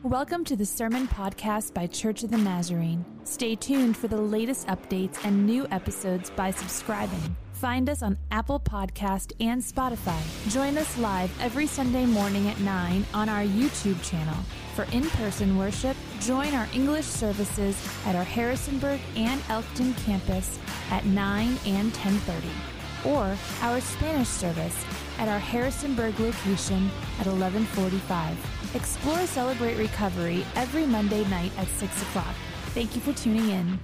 Welcome to the Sermon Podcast by Church of the Nazarene. Stay tuned for the latest updates and new episodes by subscribing. Find us on Apple Podcast and Spotify. Join us live every Sunday morning at 9 on our YouTube channel. For in-person worship, join our English services at our Harrisonburg and Elkton campus at 9 and 10:30, or our Spanish service at our Harrisonburg location at 11:45. Explore Celebrate Recovery every Monday night at 6 o'clock. Thank you for tuning in.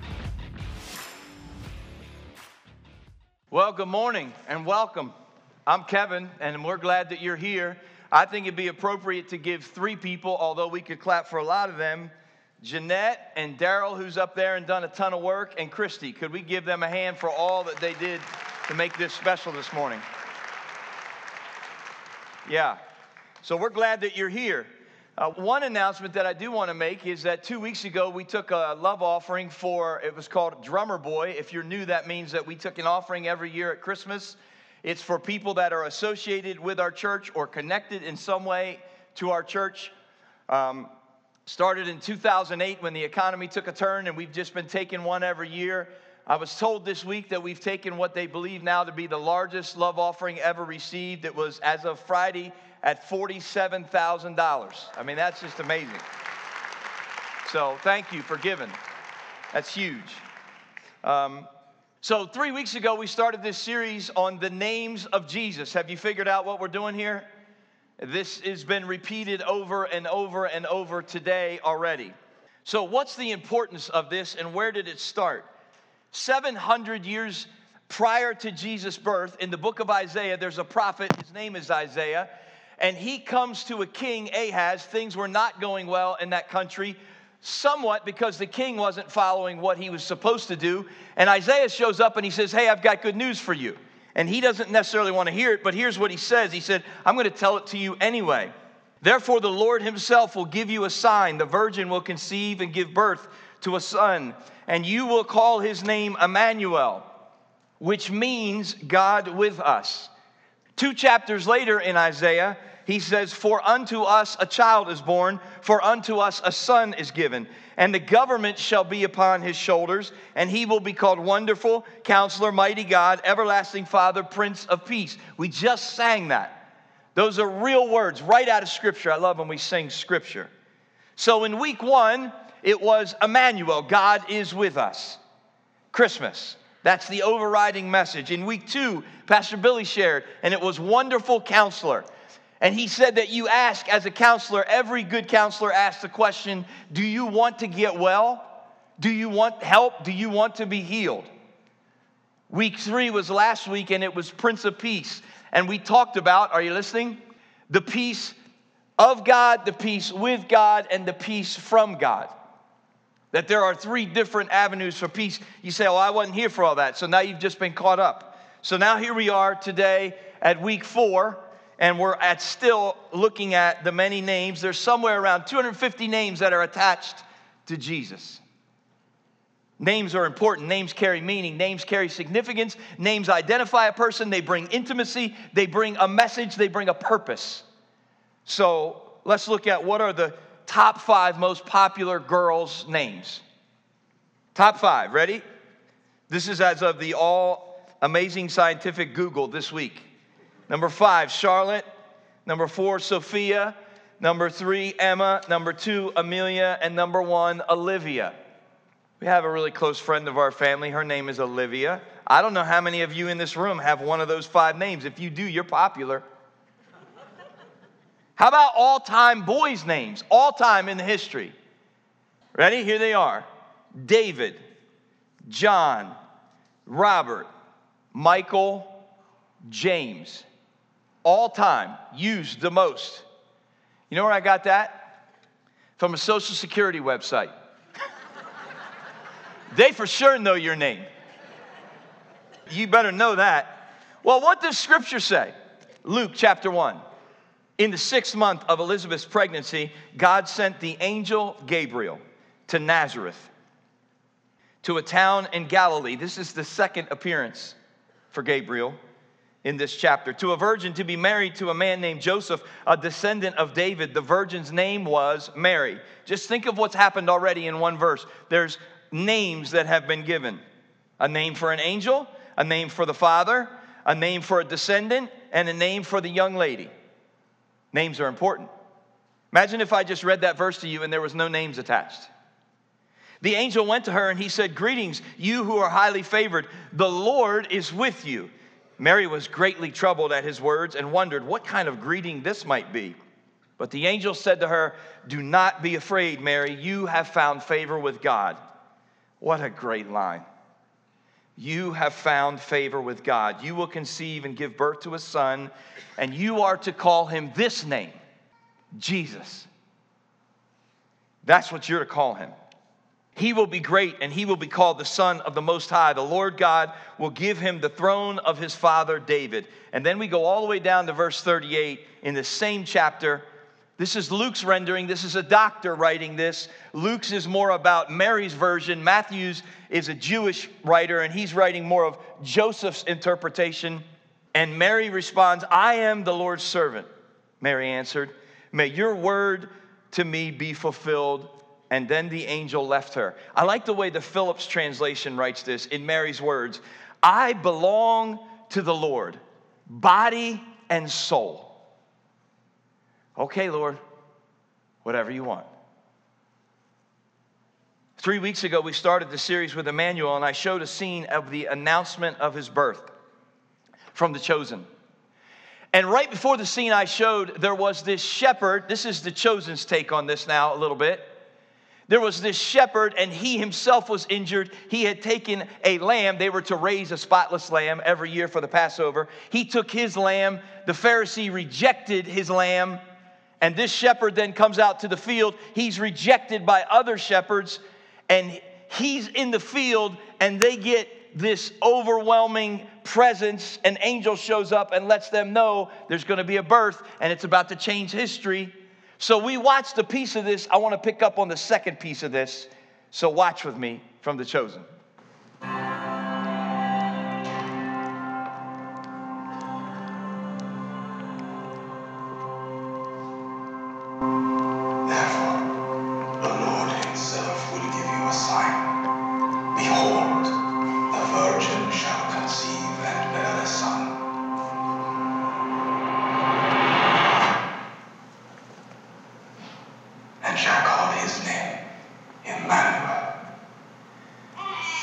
Well, good morning and welcome. I'm Kevin, and we're glad that you're here. I think it'd be appropriate to give three people, although we could clap for a lot of them, Jeanette and Daryl, who's up there and done a ton of work, and Christy. Could we give them a hand for all that they did to make this special this morning? Yeah. So we're glad that you're here. One announcement that I do want to make is that 2 weeks ago we took a love offering it was called Drummer Boy. If you're new, that means that we took an offering every year at Christmas. It's for people that are associated with our church or connected in some way to our church. Started in 2008 when the economy took a turn, and we've just been taking one every year. I was told this week that we've taken what they believe now to be the largest love offering ever received. It was, as of Friday, at $47,000. I mean, that's just amazing. So thank you for giving. That's huge. So 3 weeks ago, we started this series on the names of Jesus. Have you figured out what we're doing here? This has been repeated over and over and over today already. So what's the importance of this, and where did it start? 700 years prior to Jesus' birth, in the book of Isaiah, there's a prophet. His name is Isaiah. And he comes to a king, Ahaz. Things were not going well in that country, somewhat because the king wasn't following what he was supposed to do. And Isaiah shows up and he says, hey, I've got good news for you. And he doesn't necessarily want to hear it, but here's what he says. He said, I'm going to tell it to you anyway. Therefore, the Lord himself will give you a sign. The virgin will conceive and give birth to a son, and you will call his name Emmanuel, which means God with us. 2 chapters later in Isaiah, he says, for unto us a child is born, for unto us a son is given, and the government shall be upon his shoulders, and he will be called Wonderful, Counselor, Mighty God, Everlasting Father, Prince of Peace. We just sang that. Those are real words right out of Scripture. I love when we sing Scripture. So in week 1, it was Emmanuel, God is with us. Christmas. That's the overriding message. In week 2, Pastor Billy shared, and it was Wonderful Counselor. And he said that you ask as a counselor, every good counselor asks the question, do you want to get well? Do you want help? Do you want to be healed? Week 3 was last week, and it was Prince of Peace. And we talked about, are you listening? The peace of God, the peace with God, and the peace from God. That there are 3 different avenues for peace. You say, oh, I wasn't here for all that. So now you've just been caught up. So now here we are today at week 4, and we're still looking at the many names. There's somewhere around 250 names that are attached to Jesus. Names are important. Names carry meaning. Names carry significance. Names identify a person. They bring intimacy. They bring a message. They bring a purpose. So let's look at what are the top 5 most popular girls' names. Top 5. Ready? This is as of the all-amazing scientific Google this week. Number 5, Charlotte. Number 4, Sophia. Number 3, Emma. Number 2, Amelia. And number 1, Olivia. We have a really close friend of our family. Her name is Olivia. I don't know how many of you in this room have one of those 5 names. If you do, you're popular. How about all-time boys' names? All-time in the history. Ready? Here they are. David, John, Robert, Michael, James. All-time used the most. You know where I got that? From a Social Security website. They for sure know your name. You better know that. Well, what does Scripture say? Luke chapter 1. In the 6th month of Elizabeth's pregnancy, God sent the angel Gabriel to Nazareth, to a town in Galilee. This is the second appearance for Gabriel, in this chapter. To a virgin to be married to a man named Joseph, a descendant of David. The virgin's name was Mary. Just think of what's happened already in one verse. There's names that have been given. A name for an angel, a name for the father, a name for a descendant, and a name for the young lady. Names are important. Imagine if I just read that verse to you and there was no names attached. The angel went to her and he said, "Greetings, you who are highly favored. The Lord is with you." Mary was greatly troubled at his words and wondered what kind of greeting this might be. But the angel said to her, "Do not be afraid, Mary. You have found favor with God." What a great line. You have found favor with God. You will conceive and give birth to a son, and you are to call him this name, Jesus. That's what you're to call him. He will be great, and he will be called the Son of the Most High. The Lord God will give him the throne of his father David. And then we go all the way down to verse 38 in the same chapter. This is Luke's rendering. This is a doctor writing this. Luke's is more about Mary's version. Matthew's is a Jewish writer, and he's writing more of Joseph's interpretation. And Mary responds, "I am the Lord's servant." Mary answered, "May your word to me be fulfilled." And then the angel left her. I like the way the Phillips translation writes this in Mary's words. "I belong to the Lord, body and soul." Okay, Lord, whatever you want. 3 weeks ago, we started the series with Emmanuel, and I showed a scene of the announcement of his birth from The Chosen. And right before the scene I showed, there was this shepherd. This is The Chosen's take on this now a little bit. There was this shepherd, and he himself was injured. He had taken a lamb. They were to raise a spotless lamb every year for the Passover. He took his lamb. The Pharisee rejected his lamb. And this shepherd then comes out to the field. He's rejected by other shepherds. And he's in the field, and they get this overwhelming presence. An angel shows up and lets them know there's going to be a birth, and it's about to change history. So we watched a piece of this. I want to pick up on the second piece of this. So watch with me from The Chosen. Therefore, the Lord himself will give you a sign. Behold, the virgin shall conceive and bear a son. And shall call his name Emmanuel.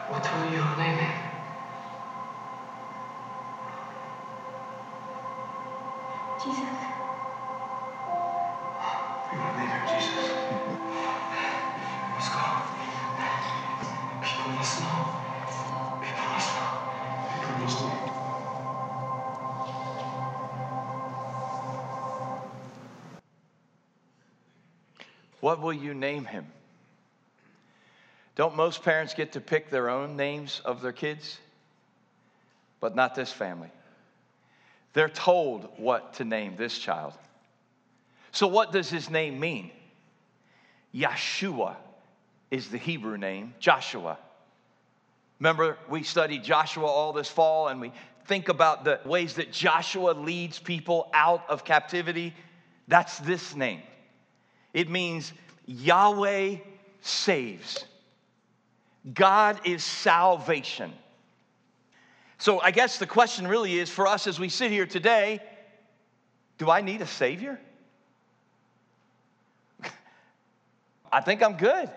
What will you name him? Jesus. We will name him Jesus. We must go. People must know. People must know. People must know. What will you name him? Don't most parents get to pick their own names of their kids? But not this family. They're told what to name this child. So what does his name mean? Yeshua is the Hebrew name, Joshua. Remember, we studied Joshua all this fall, and we think about the ways that Joshua leads people out of captivity. That's this name. It means Yahweh saves. God is salvation. So I guess the question really is for us as we sit here today, do I need a Savior? I think I'm good.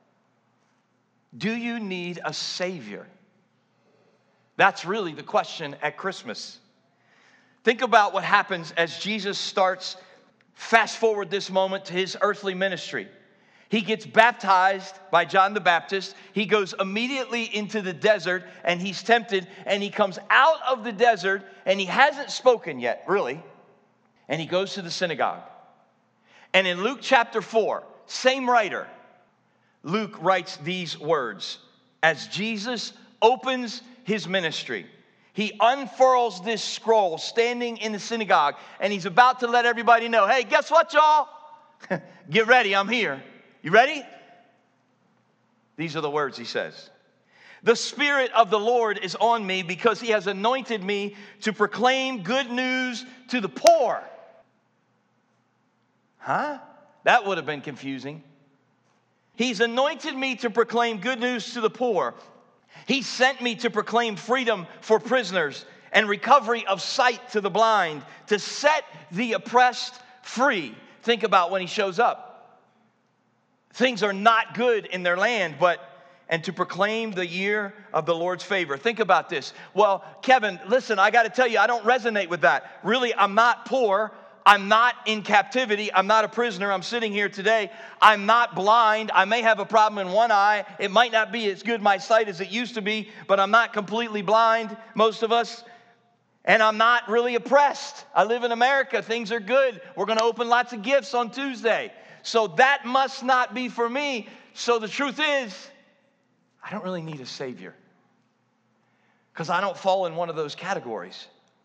Do you need a Savior? That's really the question at Christmas. Think about what happens as Jesus starts, fast forward this moment to his earthly ministry. He gets baptized by John the Baptist. He goes immediately into the desert and he's tempted, and he comes out of the desert and he hasn't spoken yet, really. And he goes to the synagogue. And in Luke chapter 4, same writer, Luke writes these words. As Jesus opens his ministry, he unfurls this scroll standing in the synagogue, and he's about to let everybody know, hey, guess what, y'all? Get ready, I'm here. You ready? These are the words he says. The Spirit of the Lord is on me because he has anointed me to proclaim good news to the poor. Huh? That would have been confusing. He's anointed me to proclaim good news to the poor. He sent me to proclaim freedom for prisoners and recovery of sight to the blind, to set the oppressed free. Think about when he shows up. Things are not good in their land, and to proclaim the year of the Lord's favor. Think about this. Well, Kevin, listen, I got to tell you, I don't resonate with that. Really, I'm not poor. I'm not in captivity. I'm not a prisoner. I'm sitting here today. I'm not blind. I may have a problem in one eye. It might not be as good my sight as it used to be, but I'm not completely blind, most of us. And I'm not really oppressed. I live in America. Things are good. We're going to open lots of gifts on Tuesday. So that must not be for me. So the truth is, I don't really need a Savior, because I don't fall in one of those categories.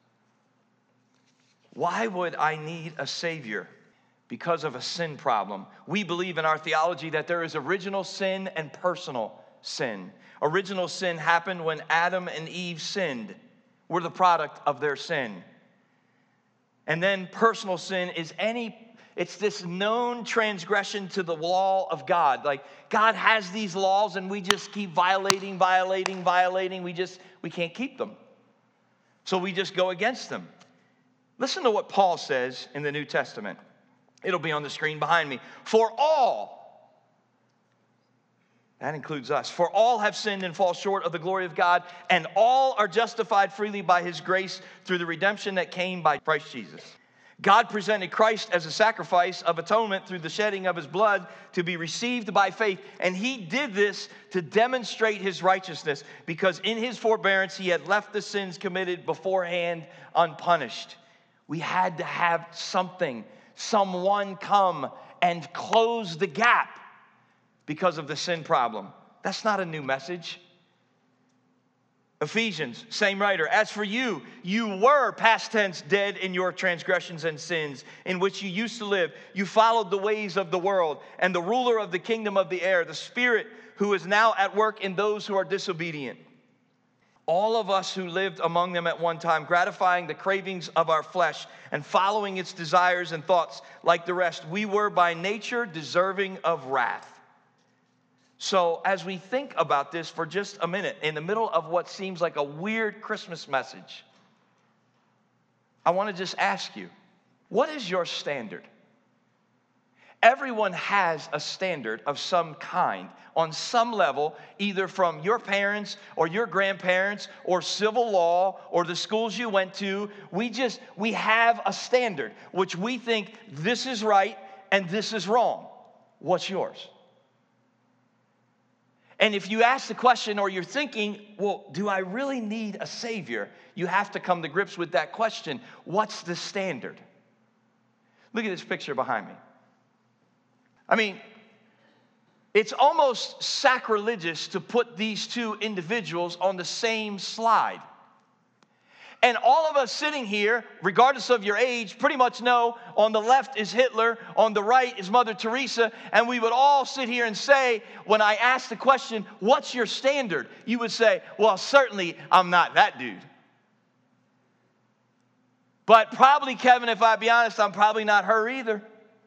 Why would I need a Savior? Because of a sin problem. We believe in our theology that there is original sin and personal sin. Original sin happened when Adam and Eve sinned. We're the product of their sin. And then personal sin is it's this known transgression to the law of God. Like, God has these laws and we just keep violating. We can't keep them. So we just go against them. Listen to what Paul says in the New Testament. It'll be on the screen behind me. For all, that includes us, for all have sinned and fall short of the glory of God, and all are justified freely by his grace through the redemption that came by Christ Jesus. God presented Christ as a sacrifice of atonement through the shedding of his blood to be received by faith. And he did this to demonstrate his righteousness, because in his forbearance he had left the sins committed beforehand unpunished. We had to have someone come and close the gap because of the sin problem. That's not a new message. Ephesians, same writer. As for you, you were, past tense, dead in your transgressions and sins, in which you used to live. You followed the ways of the world and the ruler of the kingdom of the air, the spirit who is now at work in those who are disobedient. All of us who lived among them at one time, gratifying the cravings of our flesh and following its desires and thoughts like the rest, we were by nature deserving of wrath. So as we think about this for just a minute, in the middle of what seems like a weird Christmas message, I want to just ask you, what is your standard? everyone has a standard of some kind on some level, either from your parents or your grandparents or civil law or the schools you went to. We have a standard which we think this is right and this is wrong. What's yours? And if you ask the question or you're thinking, well, do I really need a Savior? You have to come to grips with that question. What's the standard? Look at this picture behind me. I mean, it's almost sacrilegious to put these two individuals on the same slide. And all of us sitting here, regardless of your age, pretty much know on the left is Hitler, on the right is Mother Teresa, and we would all sit here and say, when I ask the question, what's your standard? You would say, well, certainly I'm not that dude. But probably, Kevin, if I be honest, I'm probably not her either.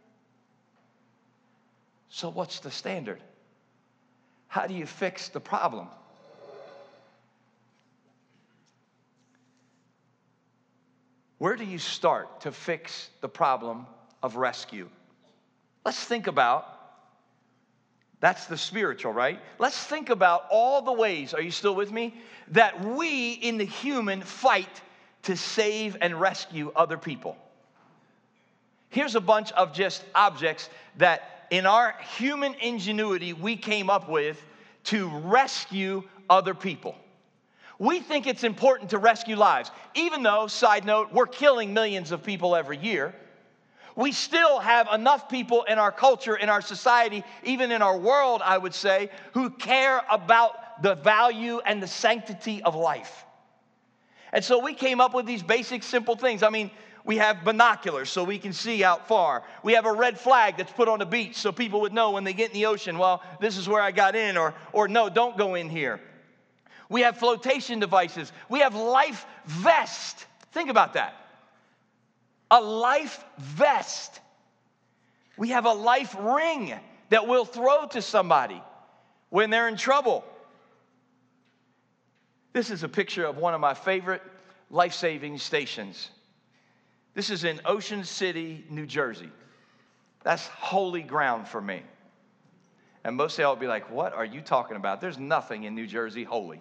So what's the standard? How do you fix the problem? Where do you start to fix the problem of rescue? Let's think about, that's the spiritual, right? Let's think about all the ways, are you still with me? That we in the human fight to save and rescue other people. Here's a bunch of just objects that in our human ingenuity we came up with to rescue other people. We think it's important to rescue lives. Even though, side note, we're killing millions of people every year, we still have enough people in our culture, in our society, even in our world, I would say, who care about the value and the sanctity of life. And so we came up with these basic, simple things. I mean, we have binoculars so we can see out far. We have a red flag that's put on the beach so people would know when they get in the ocean, well, this is where I got in, or no, don't go in here. We have flotation devices. We have life vest. Think about that. A life vest. We have a life ring that we'll throw to somebody when they're in trouble. This is a picture of one of my favorite life-saving stations. This is in Ocean City, New Jersey. That's holy ground for me. And most of y'all will be like, what are you talking about? There's nothing in New Jersey holy.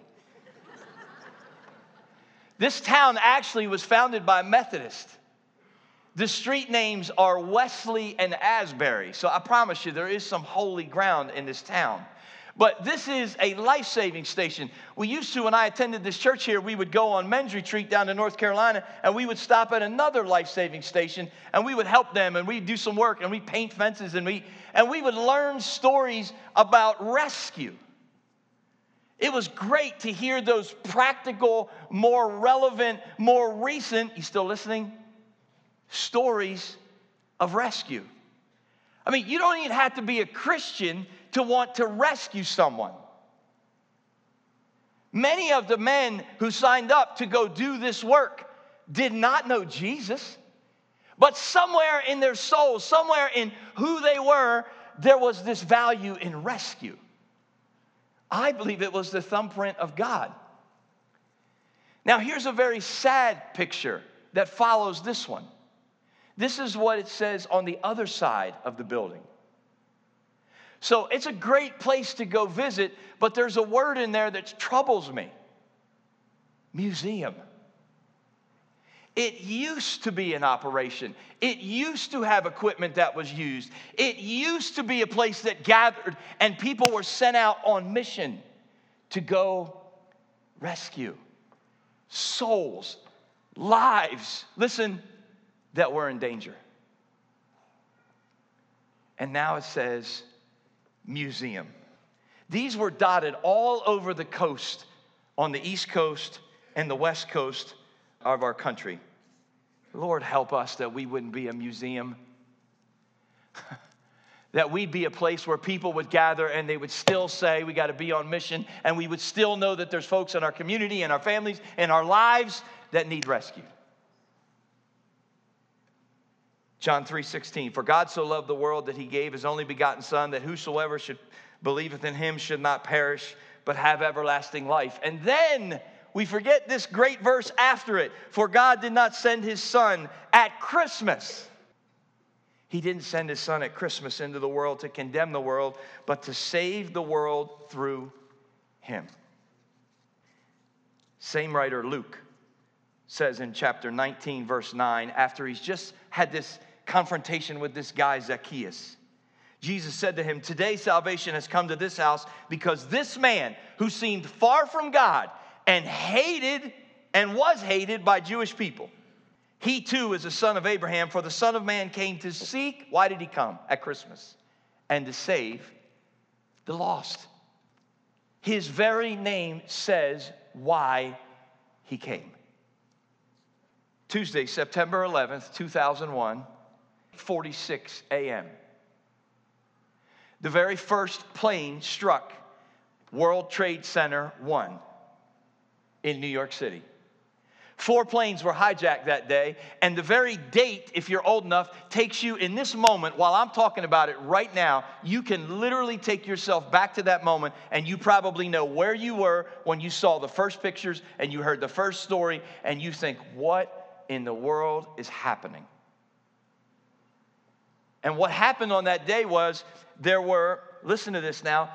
This town actually was founded by Methodists. The street names are Wesley and Asbury. So I promise you, there is some holy ground in this town. But this is a life-saving station. We used to, when I attended this church here, we would go on men's retreat down to North Carolina, and we would stop at another life-saving station, and we would help them, and we'd do some work, and we'd paint fences, and we would learn stories about rescue. It was great to hear those practical, more relevant, more recent, you still listening? Stories of rescue. I mean, you don't even have to be a Christian to want to rescue someone. Many of the men who signed up to go do this work did not know Jesus, but somewhere in their soul, somewhere in who they were, there was this value in rescue. I believe it was the thumbprint of God. Now, here's a very sad picture that follows this one. This is what it says on the other side of the building. So it's a great place to go visit, but there's a word in there that troubles me. Museum. It used to be in operation. It used to have equipment that was used. It used to be a place that gathered and people were sent out on mission to go rescue souls, lives, listen, that were in danger. And now it says museum. These were dotted all over the coast, on the East Coast and the West Coast of our country. Lord, help us that we wouldn't be a museum. That we'd be a place where people would gather and they would still say we got to be on mission, and we would still know that there's folks in our community and our families and our lives that need rescued. John 3:16, for God so loved the world that he gave his only begotten Son, that whosoever should believeth in him should not perish, but have everlasting life. And then we forget this great verse after it. For God did not send his Son at Christmas. He didn't send his son at Christmas into the world to condemn the world, but to save the world through him. Same writer, Luke, says in chapter 19, verse 9, after he's just had this confrontation with this guy, Zacchaeus, Jesus said to him, "Today salvation has come to this house because this man who seemed far from God and was hated by Jewish people, he too is a son of Abraham, for the Son of Man came to seek," why did he come at Christmas? "And to save the lost." His very name says why he came. Tuesday, September 11th, 2001, 46 a.m. The very first plane struck World Trade Center 1 in New York City. 4 planes were hijacked that day, and the very date, if you're old enough, takes you in this moment, while I'm talking about it right now, you can literally take yourself back to that moment, and you probably know where you were when you saw the first pictures and you heard the first story, and you think, what in the world is happening? And what happened on that day was there were, listen to this now,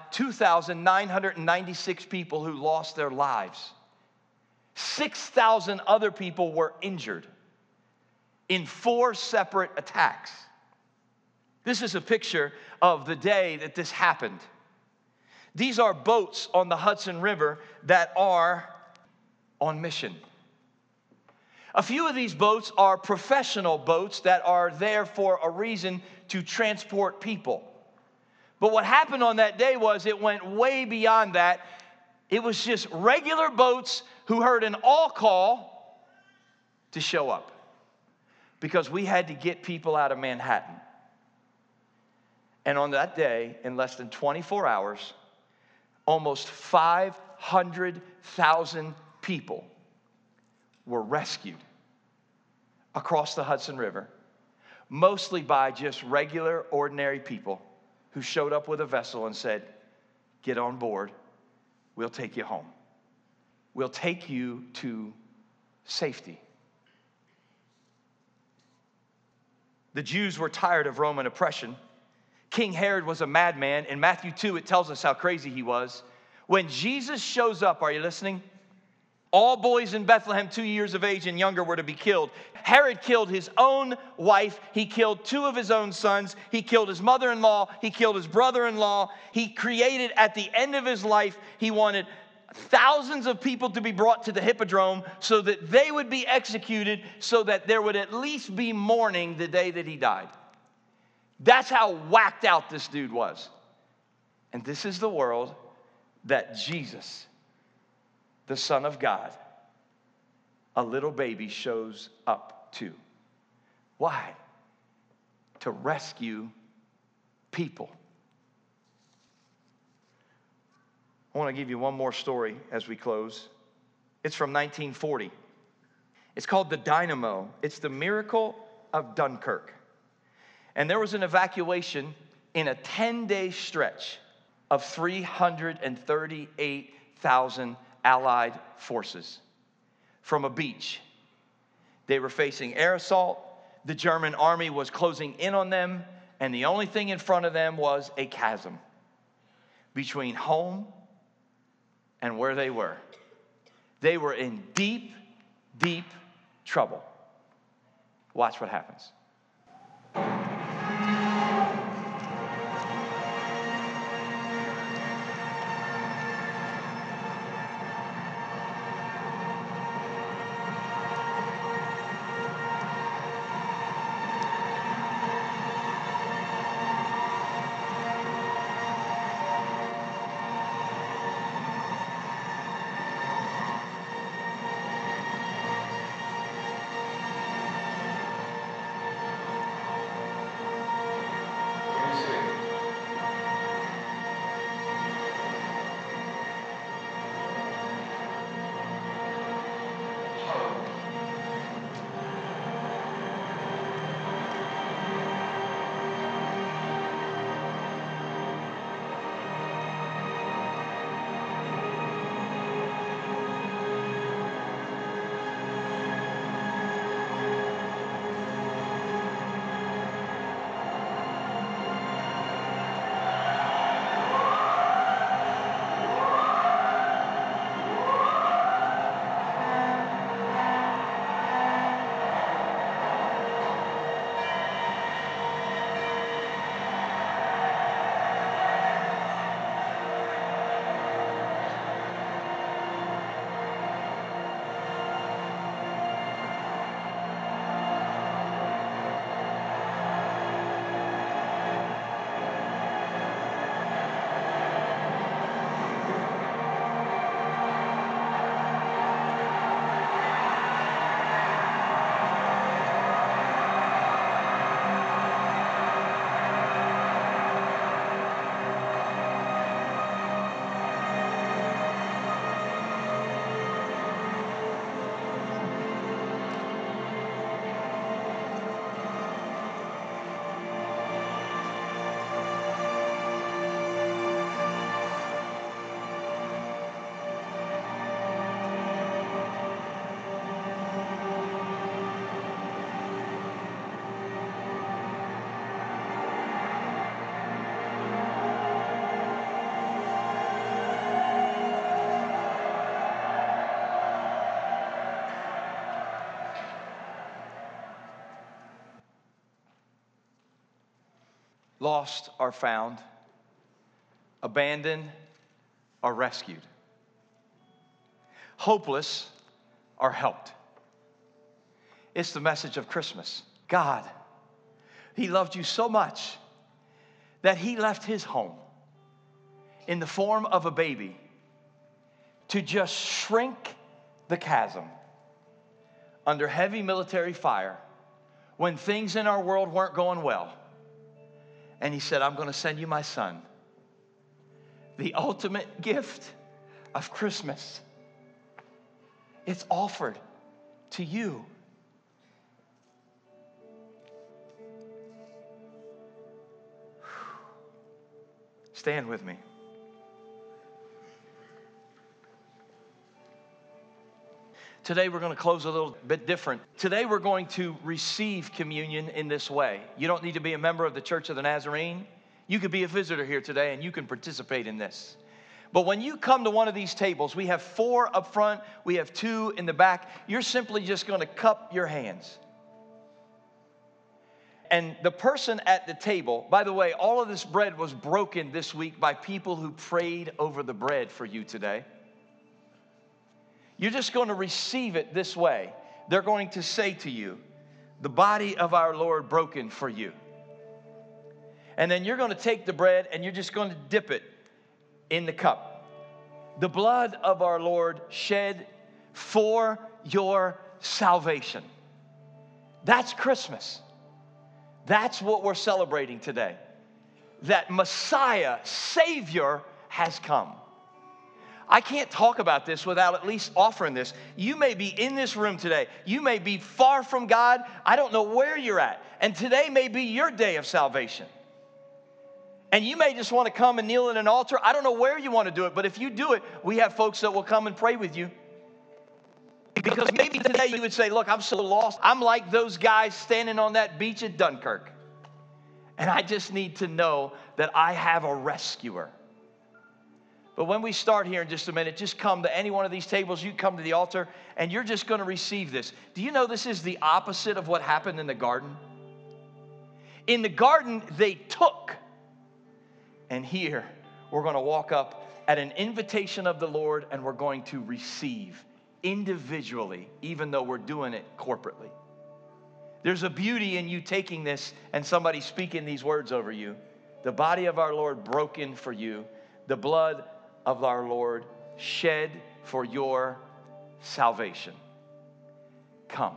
2,996 people who lost their lives. 6,000 other people were injured in 4 separate attacks. This is a picture of the day that this happened. These are boats on the Hudson River that are on mission. A few of these boats are professional boats that are there for a reason to transport people. But what happened on that day was it went way beyond that. It was just regular boats who heard an all call to show up because we had to get people out of Manhattan. And on that day, in less than 24 hours, almost 500,000 people were rescued across the Hudson River, mostly by just regular, ordinary people who showed up with a vessel and said, "Get on board. We'll take you home. We'll take you to safety." The Jews were tired of Roman oppression. King Herod was a madman. In Matthew 2, it tells us how crazy he was. When Jesus shows up, are you listening? All boys in Bethlehem 2 years of age and younger were to be killed. Herod killed his own wife. He killed 2 of his own sons. He killed his mother-in-law. He killed his brother-in-law. He created, at the end of his life, he wanted thousands of people to be brought to the Hippodrome so that they would be executed, so that there would at least be mourning the day that he died. That's how whacked out this dude was. And this is the world that Jesus, the Son of God, a little baby, shows up to. Why? To rescue people. I want to give you one more story as we close. It's from 1940. It's called the Dynamo. It's the miracle of Dunkirk. And there was an evacuation in a 10-day stretch of 338,000 Allied forces from a beach. They were facing air assault. The German army was closing in on them, and the only thing in front of them was a chasm between home and where they were. They were in deep, deep trouble. Watch what happens. lost are found, abandoned are rescued, hopeless are helped. It's the message of Christmas. God, He loved you so much that He left His home in the form of a baby to just shrink the chasm under heavy military fire when things in our world weren't going well. And He said, I'm going to send you my Son. The ultimate gift of Christmas. It's offered to you. Stand with me. Today we're going to close a little bit different. Today we're going to receive communion in this way. You don't need to be a member of the Church of the Nazarene. You could be a visitor here today and you can participate in this. But when you come to one of these tables, we have 4 up front, we have 2 in the back. You're simply just going to cup your hands. And the person at the table, by the way, all of this bread was broken this week by people who prayed over the bread for you today. You're just going to receive it this way. They're going to say to you, the body of our Lord broken for you. And then you're going to take the bread and you're just going to dip it in the cup. The blood of our Lord shed for your salvation. That's Christmas. That's what we're celebrating today. That Messiah, Savior, has come. I can't talk about this without at least offering this. You may be in this room today. You may be far from God. I don't know where you're at. And today may be your day of salvation. And you may just want to come and kneel at an altar. I don't know where you want to do it, but if you do it, we have folks that will come and pray with you. Because maybe today you would say, look, I'm so lost. I'm like those guys standing on that beach at Dunkirk. And I just need to know that I have a rescuer. But when we start here in just a minute, just come to any one of these tables. You come to the altar, and you're just going to receive this. Do you know this is the opposite of what happened in the garden? In the garden, they took. And here, we're going to walk up at an invitation of the Lord, and we're going to receive individually, even though we're doing it corporately. There's a beauty in you taking this and somebody speaking these words over you. The body of our Lord broken for you. The blood of our Lord shed for your salvation. Come.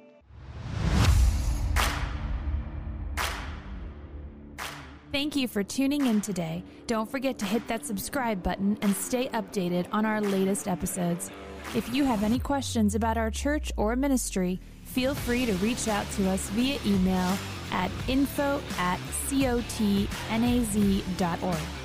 Thank you for tuning in today. Don't forget to hit that subscribe button and stay updated on our latest episodes. If you have any questions about our church or ministry, feel free to reach out to us via email at info@cotnaz.org.